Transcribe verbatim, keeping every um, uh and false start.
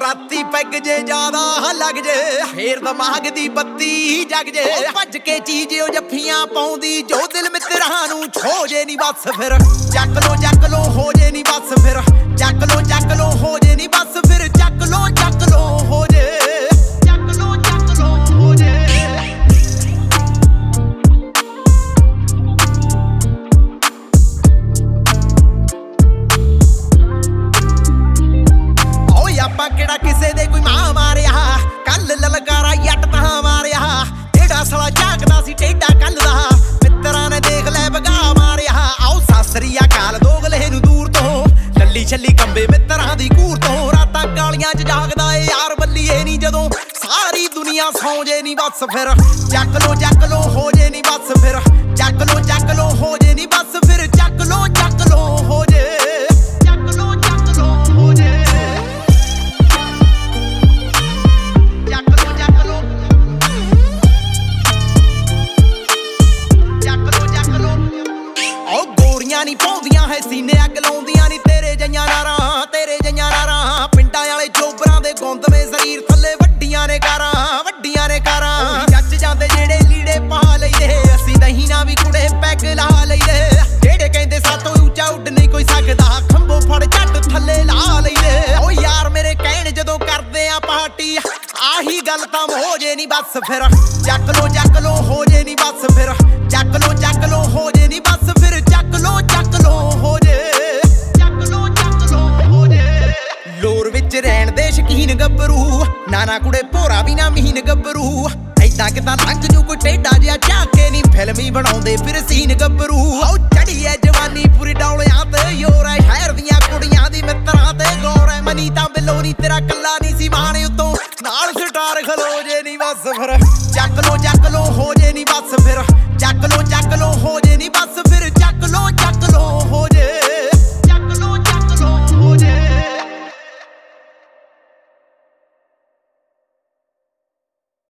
राती पैग जे ज्यादा लग जे फेर दिमाग दी बत्ती जग जे भज के चीज जफ्फियां पाउंदी जो दिल मित्रां नूं छो जे नी बस फिर चक लो चक लो हो जे नी बस फिर चक लो चक लो हो जे नी बस फिर चक लो चक लो हो जे चक लो चक लो हो जे ਆਪਾਂ ਕਿਹੜਾ ਕਿਸੇ ਦੇ ਕੋਈ ਮਾਂ ਮਾਰਿਆ ਕੱਲ ਲਲਕਾਰਾ ਜੱਟ ਤਾਂ ਮਾਰਿਆ ਜਿਹੜਾ ਸਾਲਾ ਝਾਕਦਾ ਸੀ ਟੇਡਾ ਕੱਲ ਦਾ ਮਿੱਤਰਾਂ ਨੇ ਦੇਖ ਲੈ ਵਗਾ ਮਾਰਿਆ ਆਓ ਸਾਸਰੀ ਅਕਾਲ ਦੋਗਲੇ ਨੂੰ ਦੂਰ ਤੋਂ ਲੱਲੀ ਛੱਲੀ ਕੰਬੇ ਮਿੱਤਰਾਂ ਦੀ ਘੂਰ ਤੋਂ ਰਾਤਾਂ ਕਾਲੀਆਂ ਚ ਜਾਗਦਾ ਏ ਯਾਰ ਬੱਲੀਏ ਨੀ ਜਦੋਂ ਸਾਰੀ ਦੁਨੀਆ ਸੌਂ ਜੇ ਨੀ ਬਸ ਫਿਰ ਚੱਕ ਲੋ ਚੱਕ ਲੋ ਹੋ ਜੇ ਨੀ ਬਸ ਫਿਰ ਚੱਕ ਲੋ ਚੱਕ ਲੋ ਹੋ ਜੇ ਨੀ ਬਸ ਫਿਰ ਚੱਕ ਲੋ ਚੱਕ ਲੋ ਹੋ ਜੇ ਚੱਕ ਲੋ ਚੱਕ ਲੋ ਹੋ ਜੇ ਨੀ ਪਾਉਂਦੀਆਂ ਹੈ ਸੀਨੇ ਅੱਗ ਲਾਉਂਦੀਆਂ ਨੀ ਤੇਰੇ ਜਈਆਂ ਨਾਰਾਂ ਤੇਰੇ ਜਈਆਂ ਨਾਰਾਂ ਪਿੰਡਾਂ ਵਾਲੇ ਚੋਬਰਾਂ ਦੇ ਗੁੰਦਵੇਂ ਸਰੀਰ ਥੱਲੇ ਵੱਡੀਆਂ ਨੇ ਕਾਰਾਂ ਵੱਡੀਆਂ ਨੇ ਕਾਰਾਂ ਜੱਜ ਜਾਂਦੇ ਜਿਹੜੇ ਲੀੜੇ ਪਾ ਲਈਏ ਅਸੀਂ ਨਹੀਂ ਨਾ ਵੀ ਕੁੜੇ ਪੈਗ ਲਾ ਲਈਏ ਜਿਹੜੇ ਕਹਿੰਦੇ ਸਾਤੋਂ ਉੱਚਾ ਉੱਡ ਨਹੀਂ ਕੋਈ ਸਕਦਾ ਖੰਭੋਂ ਫੜ ਝੱਟ ਥੱਲੇ ਲਾ ਲਈਏ ਓ ਯਾਰ ਮੇਰੇ ਕਹਿਣ ਜਦੋਂ ਕਰਦੇ ਆ ਪਾਰਟੀ ਆਹੀ ਗੱਲ ਤਾਂ ਹੋ ਜੇ ਨੀ ਬਸ ਫਿਰ ਚੱਕ ਲੋ ਚੱਕ ਲੋ ਹੋ ਜੇ ਨੀ ਬਸ ਫਿਰ ਚੱਕ ਲੋ ਚੱਕ ਲੋ ਹੋ ਜੇ ਨੀ ਬਸ ਫਿਰ ਚੱਕ ਲੋ ਚੱਕ ਲੋ ਹੋ ਜੇ ਚੱਕ ਲੋ ਚੱਕ ਲੋ ਹੋ ਜੇ ਲੋਰ ਵਿੱਚ ਰਹਿਣ ਦੇ ਸ਼ਕੀਨ ਗੱਭਰੂ ਨਾਨਾ ਕੁੜੇ ਭੋਰਾ ਵੀ ਨਾ ਮਹੀਨ ਗੱਭਰੂ ਐਦਾਂ ਕਿਦਾਂ ਲੰਘ ਜੂ ਕੋਈ ਟੇਡਾ ਜਿਹਾ ਝਾਕੇ ਨੀ ਫਿਲਮ ਹੀ ਬਣਾਉਂਦੇ ਫਿਰ ਸੀਨ ਗੱਭਰੂ ਆਓ ਚੜੀ ਐ ਜਵਾਨੀ ਪੂਰੀ ਡੌਲਿਆਂ ਤੇ ਯੋਰ ਐ ਸ਼ਹਿਰ ਦੀਆਂ ਕੁੜੀਆਂ ਦੀ ਮਿੱਤਰਾਂ ਤੇ ਗੌਰ ਐ ਮਨੀ ਤਾਂ ਬਿੱਲੋ ਨੀ ਤੇਰਾ ਕੱਲਾ ਨੀ ਸੀ ਮਾਣ ਉਤੋਂ ਨਾਲ ਸਟਾਰ ਖਲੋ ਜੇ ਨੀ ਬਸ ਫਿਰ ਚੱਕ ਲੋ ਚੱਕ ਲੋ ਹੋ ਜੇ ਨੀ ਬਸ ਫਿਰ ਚੱਕ ਲੋ ਚੱਕ ਲੋ ਹੋ ਜੇ ਨੀ ਬਸ ਫਿਰ